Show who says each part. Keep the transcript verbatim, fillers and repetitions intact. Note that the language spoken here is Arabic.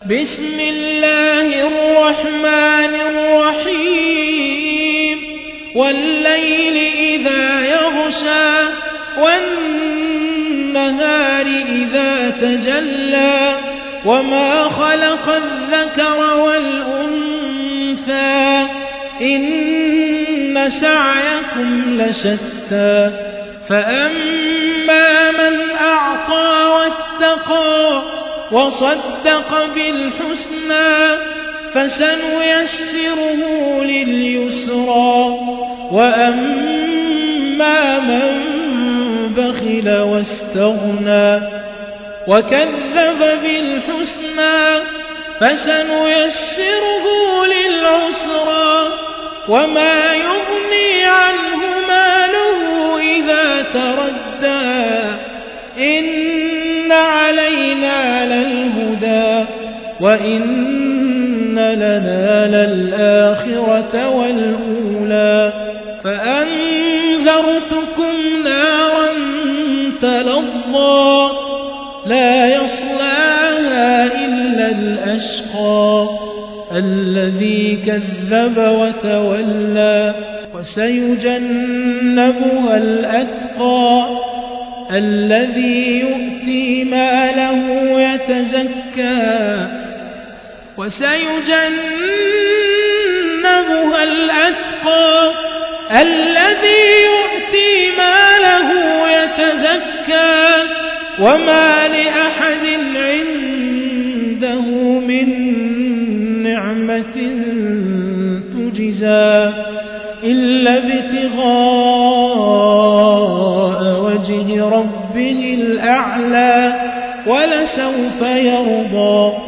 Speaker 1: بسم الله الرحمن الرحيم والليل إذا يغشى والنهار إذا تجلى وما خلق الذكر والأنثى إن سعيكم لشتى فأما من أعطى واتقى وصدق بالحسنى فسنيسره لليسرى وأما من بخل واستغنى وكذب بالحسنى فسنيسره للعسرى وما يغني عنه ماله إذا تردى إن علينا للهدى وإن لنا للآخرة والأولى فأنذرتكم نارا تلظى لا يصلاها إلا الأشقى الذي كذب وتولى وسيجنبها الأتقى الذي يؤتي ماله يتزكى وسيجنبها الأتقى الذي يؤتي ماله يتزكى وما لأحد عنده من نعمة تجزى إلا ابتغاء وجه ربه الأعلى ولسوف يرضى